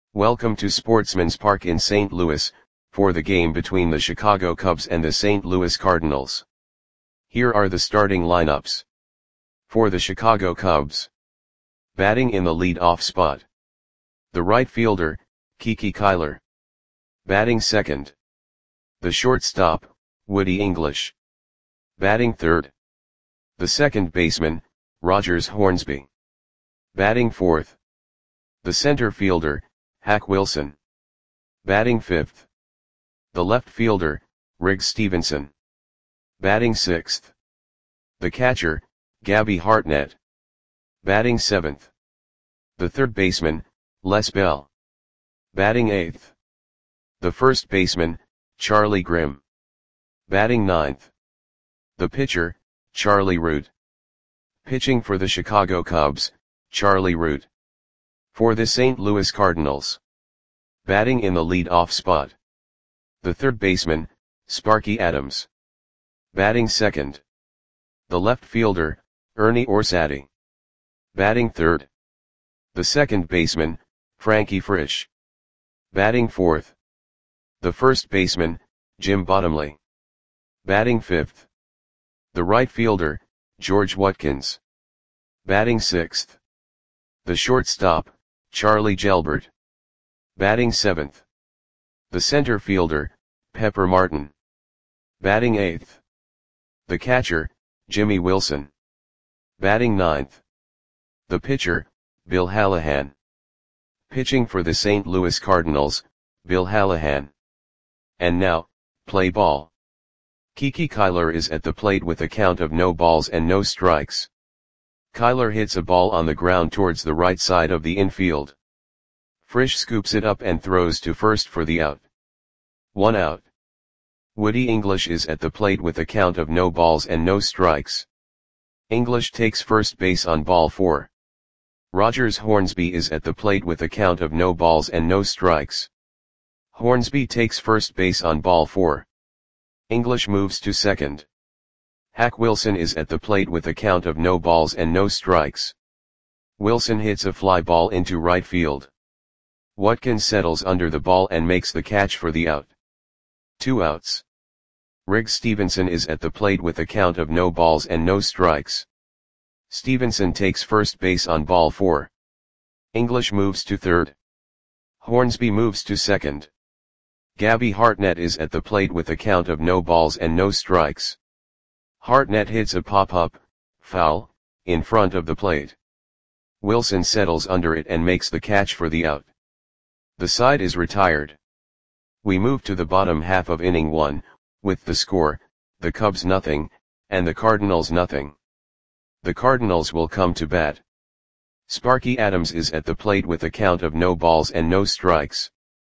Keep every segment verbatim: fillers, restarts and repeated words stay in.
Welcome to Sportsman's Park in Saint Louis, for the game between the Chicago Cubs and the Saint Louis Cardinals. Here are the starting lineups. For the Chicago Cubs. Batting in the lead-off spot. The right fielder, Kiki Kyler. Batting second. The shortstop, Woody English. Batting third. The second baseman, Rogers Hornsby. Batting fourth. The center fielder, Hack Wilson. Batting fifth. The left fielder, Riggs Stephenson. Batting sixth. The catcher, Gabby Hartnett. Batting seventh. The third baseman, Les Bell. Batting eighth. The first baseman, Charlie Grimm. Batting ninth. The pitcher, Charlie Root. Pitching for the Chicago Cubs, Charlie Root. For the Saint Louis Cardinals. Batting in the lead-off spot. The third baseman, Sparky Adams. Batting second. The left fielder, Ernie Orsatti. Batting third. The second baseman, Frankie Frisch. Batting fourth. The first baseman, Jim Bottomley. Batting fifth. The right fielder, George Watkins. Batting sixth. The shortstop, Charlie Gelbert. Batting seventh. The center fielder, Pepper Martin. Batting eighth. The catcher, Jimmy Wilson. Batting ninth. The pitcher, Bill Hallahan. Pitching for the Saint Louis Cardinals, Bill Hallahan. And now, play ball. Kiki Kyler is at the plate with a count of no balls and no strikes. Kyler hits a ball on the ground towards the right side of the infield. Frisch scoops it up and throws to first for the out. One out. Woody English is at the plate with a count of no balls and no strikes. English takes first base on ball four. Rogers Hornsby is at the plate with a count of no balls and no strikes. Hornsby takes first base on ball four. English moves to second. Hack Wilson is at the plate with a count of no balls and no strikes. Wilson hits a fly ball into right field. Watkins settles under the ball and makes the catch for the out. Two outs. Riggs Stephenson is at the plate with a count of no balls and no strikes. Stephenson takes first base on ball four. English moves to third. Hornsby moves to second. Gabby Hartnett is at the plate with a count of no balls and no strikes. Hartnett hits a pop-up, foul, in front of the plate. Wilson settles under it and makes the catch for the out. The side is retired. We move to the bottom half of inning one, with the score, the Cubs nothing, and the Cardinals nothing. The Cardinals will come to bat. Sparky Adams is at the plate with a count of no balls and no strikes.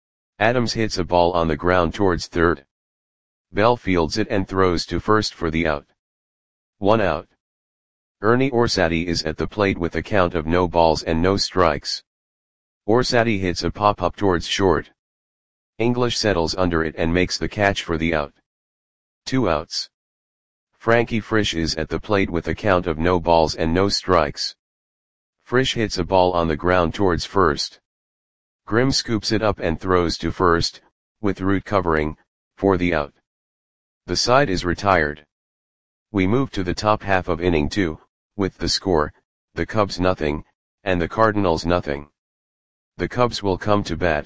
Adams hits a ball on the ground towards third. Bell fields it and throws to first for the out. One out. Ernie Orsatti is at the plate with a count of no balls and no strikes. Orsatti hits a pop-up towards short. English settles under it and makes the catch for the out. Two outs. Frankie Frisch is at the plate with a count of no balls and no strikes. Frisch hits a ball on the ground towards first. Grimm scoops it up and throws to first, with Root covering, for the out. The side is retired. We move to the top half of inning two, with the score, the Cubs nothing, and the Cardinals nothing. The Cubs will come to bat.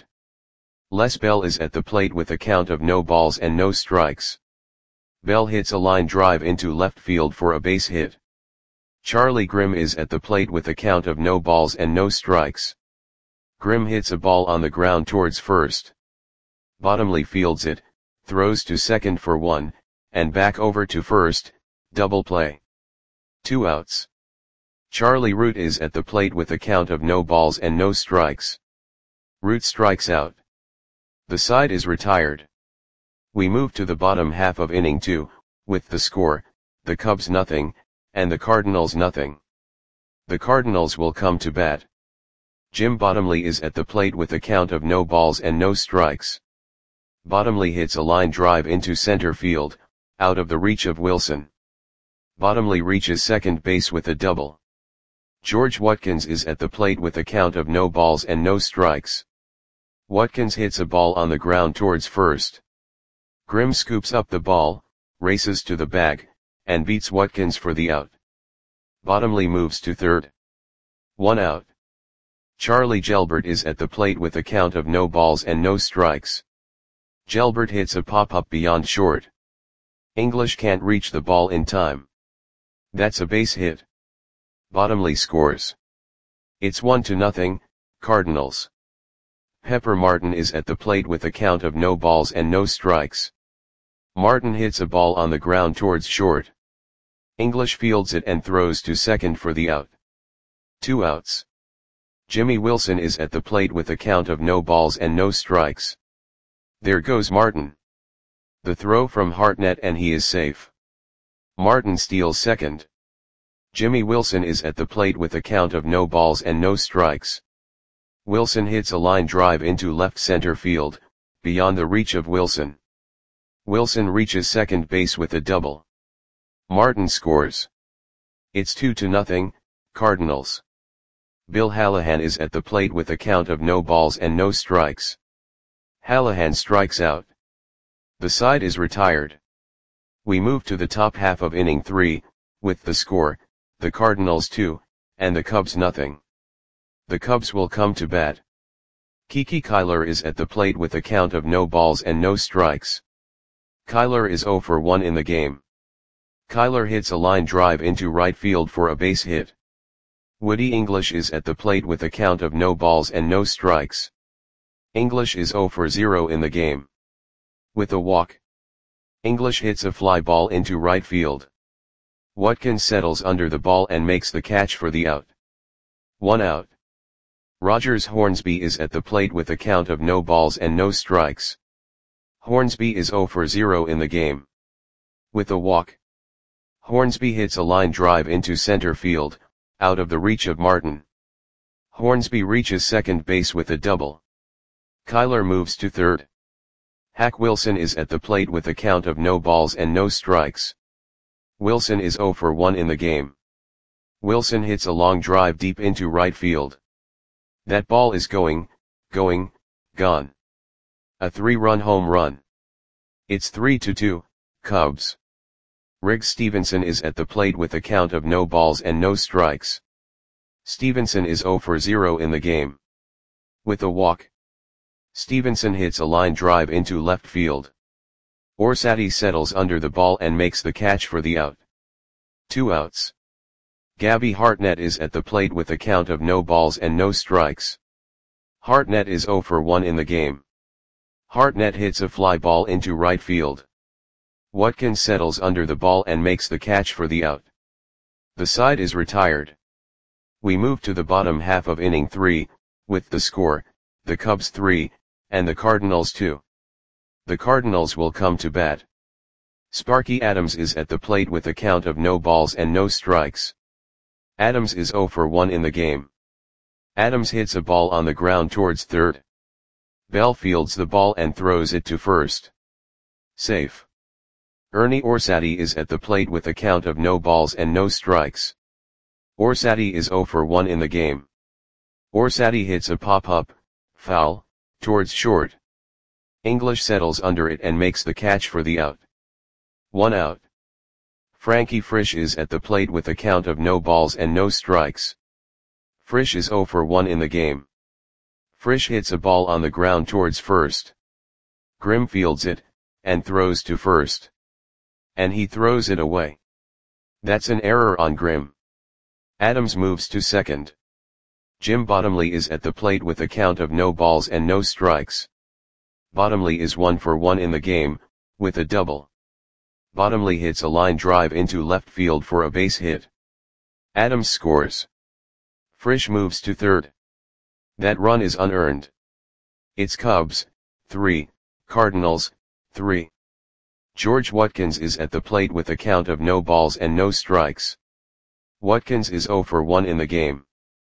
Les Bell is at the plate with a count of no balls and no strikes. Bell hits a line drive into left field for a base hit. Charlie Grimm is at the plate with a count of no balls and no strikes. Grimm hits a ball on the ground towards first. Bottomley fields it, throws to second for one, and back over to first, double play. Two outs. Charlie Root is at the plate with a count of no balls and no strikes. Root strikes out. The side is retired. We move to the bottom half of inning two, with the score, the Cubs nothing, and the Cardinals nothing. The Cardinals will come to bat. Jim Bottomley is at the plate with a count of no balls and no strikes. Bottomley hits a line drive into center field, out of the reach of Wilson. Bottomley reaches second base with a double. George Watkins is at the plate with a count of no balls and no strikes. Watkins hits a ball on the ground towards first. Grimm scoops up the ball, races to the bag, and beats Watkins for the out. Bottomley moves to third. One out. Charlie Gelbert is at the plate with a count of no balls and no strikes. Gelbert hits a pop-up beyond short. English can't reach the ball in time. That's a base hit. Bottomley scores. It's one to nothing, Cardinals. Pepper Martin is at the plate with a count of no balls and no strikes. Martin hits a ball on the ground towards short. English fields it and throws to second for the out. Two outs. Jimmy Wilson is at the plate with a count of no balls and no strikes. There goes Martin. The throw from Hartnett and he is safe. Martin steals second. Jimmy Wilson is at the plate with a count of no balls and no strikes. Wilson hits a line drive into left center field, beyond the reach of Wilson. Wilson reaches second base with a double. Martin scores. It's two to nothing, Cardinals. Bill Hallahan is at the plate with a count of no balls and no strikes. Hallahan strikes out. The side is retired. We move to the top half of inning three, with the score, the Cardinals two, and the Cubs nothing. The Cubs will come to bat. Kiki Kyler is at the plate with a count of no balls and no strikes. Kyler is oh for one in the game. Kyler hits a line drive into right field for a base hit. Woody English is at the plate with a count of no balls and no strikes. English is oh for zero in the game. With a walk. English hits a fly ball into right field. Watkins settles under the ball and makes the catch for the out. One out. Rogers Hornsby is at the plate with a count of no balls and no strikes. Hornsby is oh for zero in the game. With a walk. Hornsby hits a line drive into center field, out of the reach of Martin. Hornsby reaches second base with a double. Kyler moves to third. Hack Wilson is at the plate with a count of no balls and no strikes. Wilson is oh for one in the game. Wilson hits a long drive deep into right field. That ball is going, going, gone. A three-run home run. It's three to two, Cubs. Riggs Stevenson is at the plate with a count of no balls and no strikes. Stevenson is oh for zero in the game. With a walk. Stevenson hits a line drive into left field. Orsatti settles under the ball and makes the catch for the out. Two outs. Gabby Hartnett is at the plate with a count of no balls and no strikes. Hartnett is oh for one in the game. Hartnett hits a fly ball into right field. Watkins settles under the ball and makes the catch for the out. The side is retired. We move to the bottom half of inning three, with the score, the Cubs three, and the Cardinals two. The Cardinals will come to bat. Sparky Adams is at the plate with a count of no balls and no strikes. Adams is oh for one in the game. Adams hits a ball on the ground towards third. Bell fields the ball and throws it to first. Safe. Ernie Orsatti is at the plate with a count of no balls and no strikes. Orsatti is oh for one in the game. Orsatti hits a pop-up, foul, towards short. English settles under it and makes the catch for the out. One out. Frankie Frisch is at the plate with a count of no balls and no strikes. Frisch is oh for one in the game. Frisch hits a ball on the ground towards first. Grimm fields it, and throws to first. And he throws it away. That's an error on Grimm. Adams moves to second. Jim Bottomley is at the plate with a count of no balls and no strikes. Bottomley is one for one in the game, with a double. Bottomley hits a line drive into left field for a base hit. Adams scores. Frisch moves to third. That run is unearned. It's Cubs, three, Cardinals, three. George Watkins is at the plate with a count of no balls and no strikes. Watkins is oh for one in the game.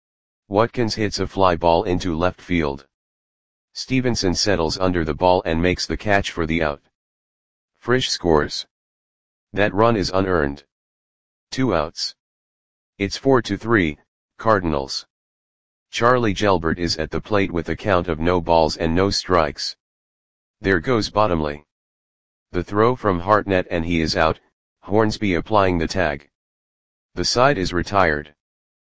Watkins hits a fly ball into left field. Stevenson settles under the ball and makes the catch for the out. Frisch scores. That run is unearned. Two outs. It's four to three, Cardinals. Charlie Gelbert is at the plate with a count of no balls and no strikes. There goes Bottomley. The throw from Hartnett and he is out, Hornsby applying the tag. The side is retired.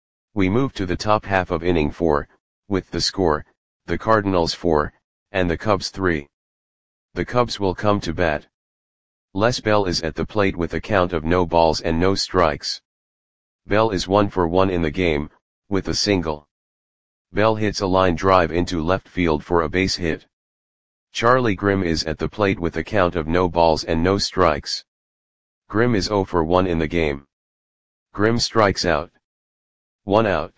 We move to the top half of inning four, with the score, the Cardinals four, and the Cubs three. The Cubs will come to bat. Les Bell is at the plate with a count of no balls and no strikes. Bell is one for one in the game, with a single. Bell hits a line drive into left field for a base hit. Charlie Grimm is at the plate with a count of no balls and no strikes. Grimm is zero for one in the game. Grimm strikes out. One out.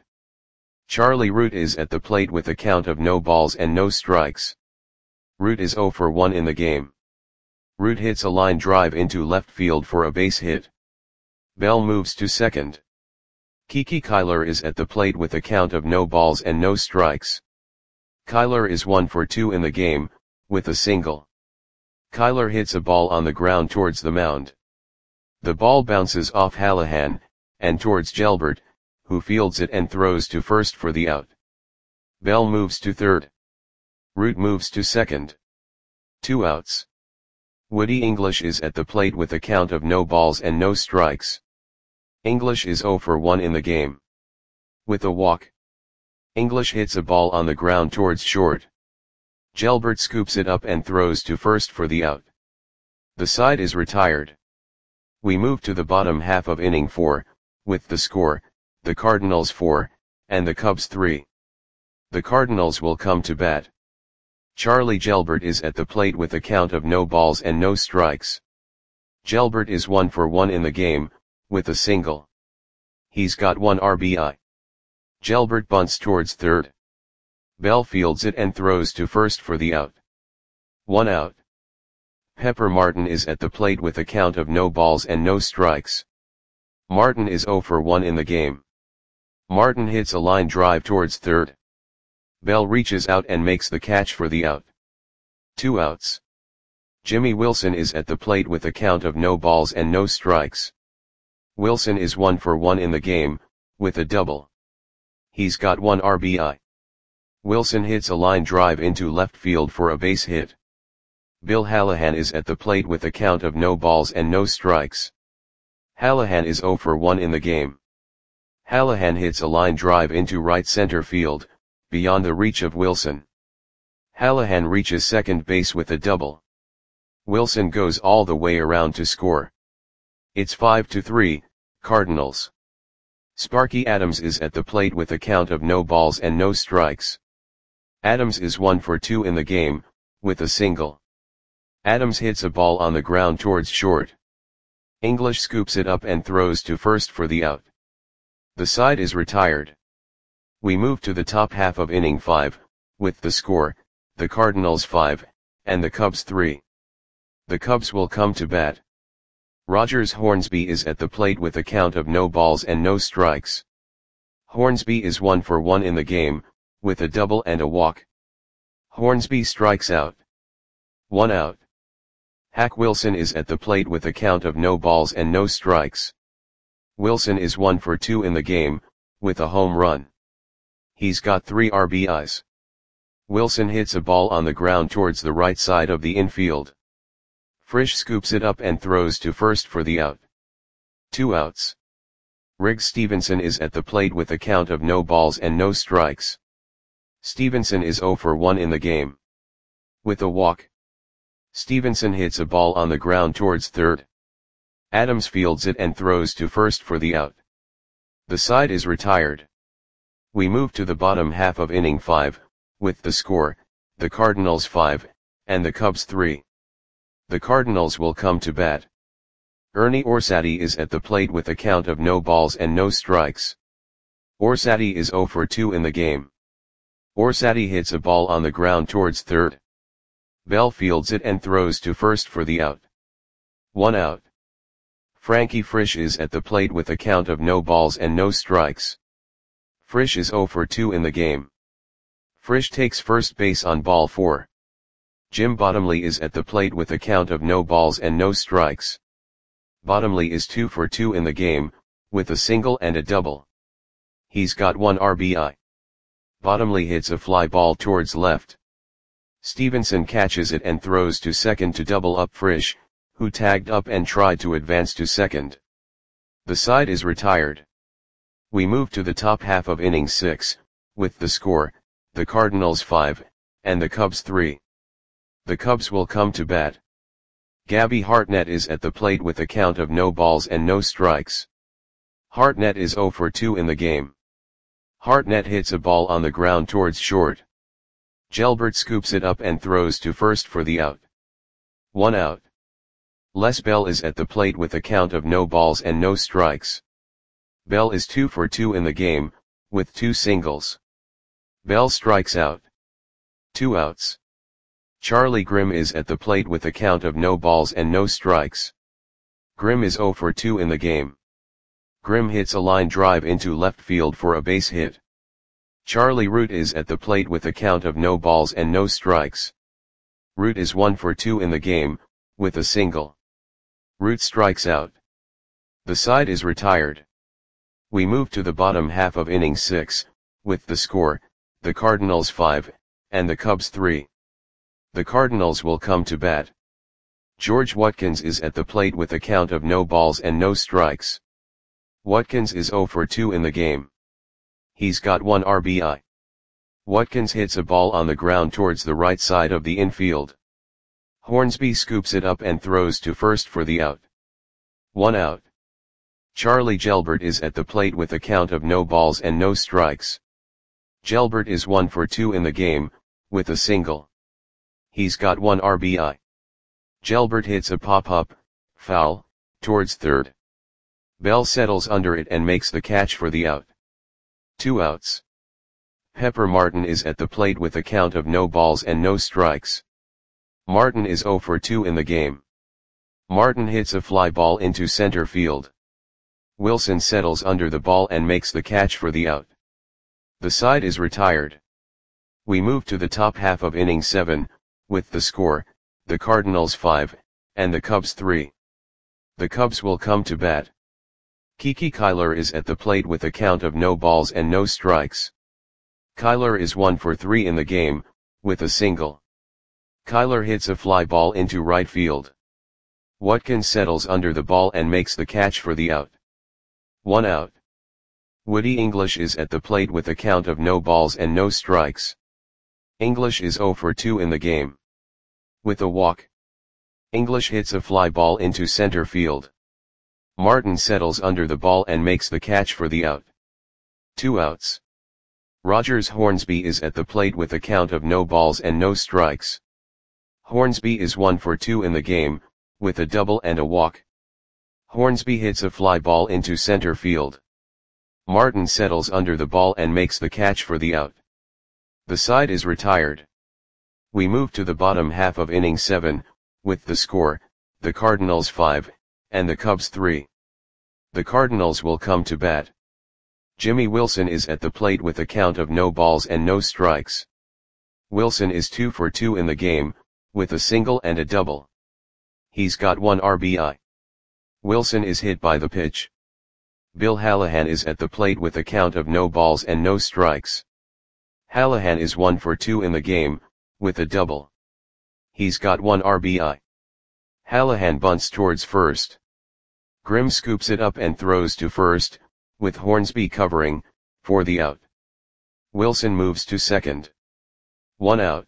Charlie Root is at the plate with a count of no balls and no strikes. Root is zero for one in the game. Root hits a line drive into left field for a base hit. Bell moves to second. Kiki Kyler is at the plate with a count of no balls and no strikes. Kyler is one for two in the game, with a single. Kyler hits a ball on the ground towards the mound. The ball bounces off Hallahan, and towards Gelbert, who fields it and throws to first for the out. Bell moves to third. Root moves to second. Two outs. Woody English is at the plate with a count of no balls and no strikes. English is zero for one in the game. With a walk. English hits a ball on the ground towards short. Gelbert scoops it up and throws to first for the out. The side is retired. We move to the bottom half of inning four, with the score, the Cardinals four, and the Cubs three. The Cardinals will come to bat. Charlie Gelbert is at the plate with a count of no balls and no strikes. Gelbert is one for one in the game, with a single. He's got one R B I. Gelbert bunts towards third. Bell fields it and throws to first for the out. One out. Pepper Martin is at the plate with a count of no balls and no strikes. Martin is zero for one in the game. Martin hits a line drive towards third. Bell reaches out and makes the catch for the out. Two outs. Jimmy Wilson is at the plate with a count of no balls and no strikes. Wilson is one for one in the game, with a double. He's got one R B I. Wilson hits a line drive into left field for a base hit. Bill Hallahan is at the plate with a count of no balls and no strikes. Hallahan is zero for one in the game. Hallahan hits a line drive into right center field, beyond the reach of Wilson. Hallahan reaches second base with a double. Wilson goes all the way around to score. It's five to three, Cardinals. Sparky Adams is at the plate with a count of no balls and no strikes. Adams is one for two in the game, with a single. Adams hits a ball on the ground towards short. English scoops it up and throws to first for the out. The side is retired. We move to the top half of inning five, with the score, the Cardinals five, and the Cubs three. The Cubs will come to bat. Rogers Hornsby is at the plate with a count of no balls and no strikes. Hornsby is one for one in the game, with a double and a walk. Hornsby strikes out. One out. Hack Wilson is at the plate with a count of no balls and no strikes. Wilson is one for two in the game, with a home run. He's got three R B Is. Wilson hits a ball on the ground towards the right side of the infield. Frisch scoops it up and throws to first for the out. Two outs. Riggs Stevenson is at the plate with a count of no balls and no strikes. Stevenson is zero for one in the game. With a walk. Stevenson hits a ball on the ground towards third. Adams fields it and throws to first for the out. The side is retired. We move to the bottom half of inning five, with the score, the Cardinals five, and the Cubs three. The Cardinals will come to bat. Ernie Orsatti is at the plate with a count of no balls and no strikes. Orsatti is zero for two in the game. Orsatti hits a ball on the ground towards third. Bell fields it and throws to first for the out. One out. Frankie Frisch is at the plate with a count of no balls and no strikes. Frisch is zero for two in the game. Frisch takes first base on ball four. Jim Bottomley is at the plate with a count of no balls and no strikes. Bottomley is two for two in the game, with a single and a double. He's got one R B I. Bottomley hits a fly ball towards left. Stevenson catches it and throws to second to double up Frisch, who tagged up and tried to advance to second. The side is retired. We move to the top half of inning six, with the score, the Cardinals five, and the Cubs three. The Cubs will come to bat. Gabby Hartnett is at the plate with a count of no balls and no strikes. Hartnett is oh for two in the game. Hartnett hits a ball on the ground towards short. Gelbert scoops it up and throws to first for the out. One out. Les Bell is at the plate with a count of no balls and no strikes. Bell is two for two in the game, with two singles. Bell strikes out. Two outs. Charlie Grimm is at the plate with a count of no balls and no strikes. Grimm is oh for two in the game. Grimm hits a line drive into left field for a base hit. Charlie Root is at the plate with a count of no balls and no strikes. Root is one for two in the game, with a single. Root strikes out. The side is retired. We move to the bottom half of inning six, with the score, the Cardinals five, and the Cubs three. The Cardinals will come to bat. George Watkins is at the plate with a count of no balls and no strikes. Watkins is oh for two in the game. He's got one R B I. Watkins hits a ball on the ground towards the right side of the infield. Hornsby scoops it up and throws to first for the out. One out. Charlie Gelbert is at the plate with a count of no balls and no strikes. Gelbert is one for two in the game, with a single. He's got one R B I. Gelbert hits a pop-up, foul, towards third. Bell settles under it and makes the catch for the out. Two outs. Pepper Martin is at the plate with a count of no balls and no strikes. Martin is oh for two in the game. Martin hits a fly ball into center field. Wilson settles under the ball and makes the catch for the out. The side is retired. We move to the top half of inning seven, with the score, the Cardinals five, and the Cubs three. The Cubs will come to bat. Kiki Kyler is at the plate with a count of no balls and no strikes. Kyler is one for three in the game, with a single. Kyler hits a fly ball into right field. Watkins settles under the ball and makes the catch for the out. One out. Woody English is at the plate with a count of no balls and no strikes. English is oh for two in the game. With a walk. English hits a fly ball into center field. Martin settles under the ball and makes the catch for the out. Two outs. Rogers Hornsby is at the plate with a count of no balls and no strikes. Hornsby is one for two in the game, with a double and a walk. Hornsby hits a fly ball into center field. Martin settles under the ball and makes the catch for the out. The side is retired. We move to the bottom half of inning seven, with the score, the Cardinals five, and the Cubs three. The Cardinals will come to bat. Jimmy Wilson is at the plate with a count of no balls and no strikes. Wilson is two for two in the game, with a single and a double. He's got one R B I. Wilson is hit by the pitch. Bill Hallahan is at the plate with a count of no balls and no strikes. Hallahan is one for two in the game, with a double. He's got one R B I. Hallahan bunts towards first. Grimm scoops it up and throws to first, with Hornsby covering, for the out. Wilson moves to second. One out.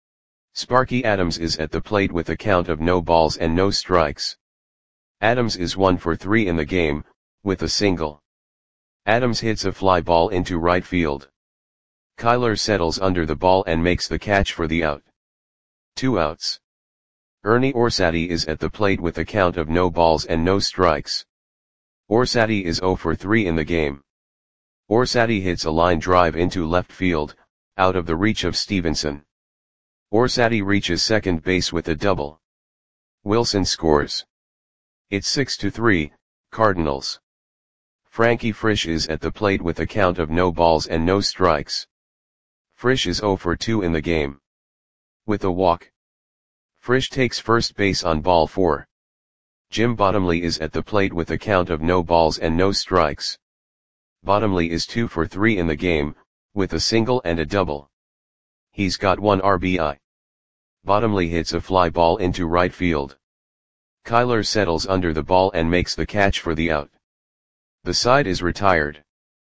Sparky Adams is at the plate with a count of no balls and no strikes. Adams is one for three in the game, with a single. Adams hits a fly ball into right field. Kyler settles under the ball and makes the catch for the out. Two outs. Ernie Orsatti is at the plate with a count of no balls and no strikes. Orsatti is oh for three in the game. Orsatti hits a line drive into left field, out of the reach of Stevenson. Orsatti reaches second base with a double. Wilson scores. It's six to three, Cardinals. Frankie Frisch is at the plate with a count of no balls and no strikes. Frisch is oh for two in the game. With a walk. Frisch takes first base on ball four. Jim Bottomley is at the plate with a count of no balls and no strikes. Bottomley is two for three in the game, with a single and a double. He's got one R B I. Bottomley hits a fly ball into right field. Kyler settles under the ball and makes the catch for the out. The side is retired.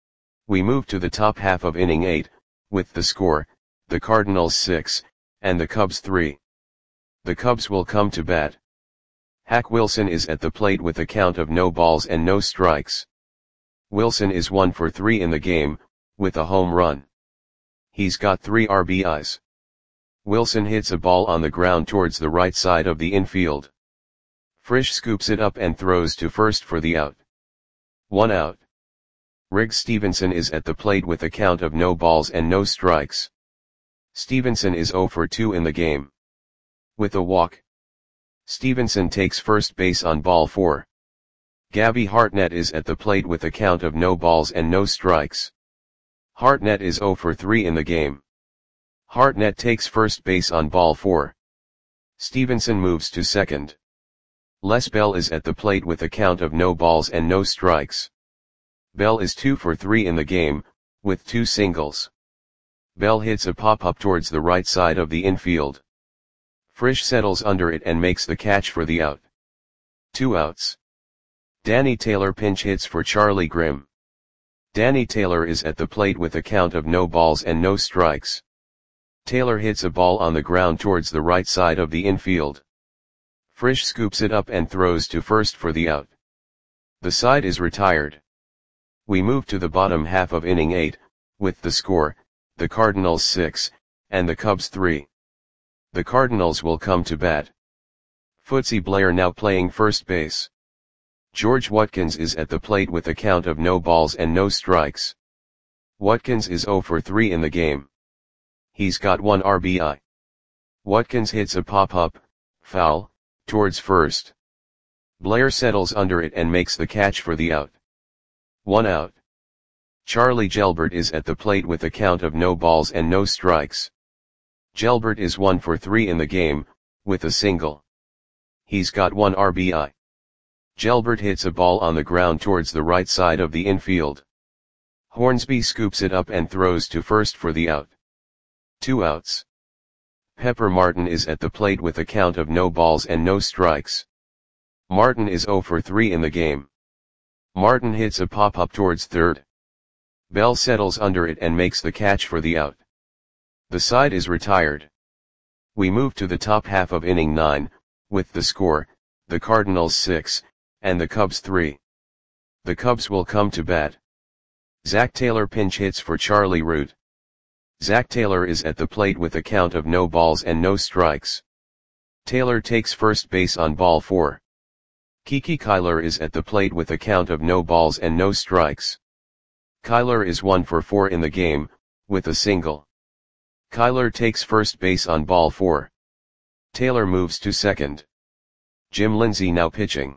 We move to the top half of inning eight, with the score, the Cardinals six, and the Cubs three. The Cubs will come to bat. Hack Wilson is at the plate with a count of no balls and no strikes. Wilson is one for three in the game, with a home run. He's got three R B Is. Wilson hits a ball on the ground towards the right side of the infield. Frisch scoops it up and throws to first for the out. One out. Riggs Stevenson is at the plate with a count of no balls and no strikes. Stevenson is zero for two in the game. With a walk. Stevenson takes first base on ball four. Gabby Hartnett is at the plate with a count of no balls and no strikes. Hartnett is zero for three in the game. Hartnett takes first base on ball four. Stevenson moves to second. Les Bell is at the plate with a count of no balls and no strikes. Bell is two for three in the game, with two singles. Bell hits a pop-up towards the right side of the infield. Frisch settles under it and makes the catch for the out. Two outs. Danny Taylor pinch hits for Charlie Grimm. Danny Taylor is at the plate with a count of no balls and no strikes. Taylor hits a ball on the ground towards the right side of the infield. Frisch scoops it up and throws to first for the out. The side is retired. We move to the bottom half of inning eight, with the score, the Cardinals six, and the Cubs three. The Cardinals will come to bat. Footsy Blair now playing first base. George Watkins is at the plate with a count of no balls and no strikes. Watkins is zero for three in the game. He's got one R B I. Watkins hits a pop-up, foul, towards first. Blair settles under it and makes the catch for the out. One out. Charlie Gelbert is at the plate with a count of no balls and no strikes. Gelbert is one for three in the game, with a single. He's got one R B I. Gelbert hits a ball on the ground towards the right side of the infield. Hornsby scoops it up and throws to first for the out. Two outs. Pepper Martin is at the plate with a count of no balls and no strikes. Martin is zero for three in the game. Martin hits a pop-up towards third. Bell settles under it and makes the catch for the out. The side is retired. We move to the top half of inning nine, with the score, the Cardinals six, and the Cubs three. The Cubs will come to bat. Zach Taylor pinch hits for Charlie Root. Zach Taylor is at the plate with a count of no balls and no strikes. Taylor takes first base on ball four. Kiki Kyler is at the plate with a count of no balls and no strikes. Kyler is one for four in the game, with a single. Kyler takes first base on ball four. Taylor moves to second. Jim Lindsay now pitching.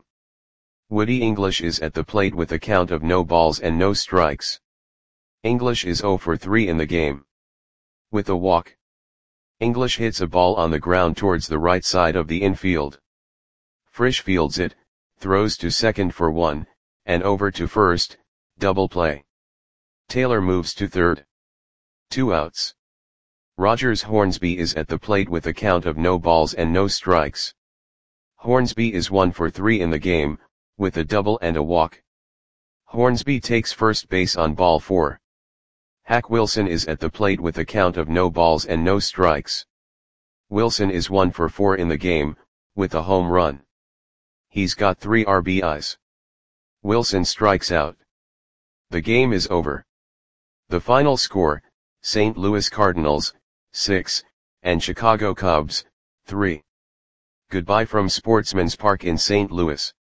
Woody English is at the plate with a count of no balls and no strikes. English is zero for three in the game. With a walk. English hits a ball on the ground towards the right side of the infield. Frisch fields it, throws to second for one, and over to first, double play. Taylor moves to third. Two outs. Rogers Hornsby is at the plate with a count of no balls and no strikes. Hornsby is one for three in the game, with a double and a walk. Hornsby takes first base on ball four. Hack Wilson is at the plate with a count of no balls and no strikes. Wilson is one for four in the game, with a home run. He's got three R B Is. Wilson strikes out. The game is over. The final score, Saint Louis Cardinals, six, and Chicago Cubs, three. Goodbye from Sportsman's Park in Saint Louis.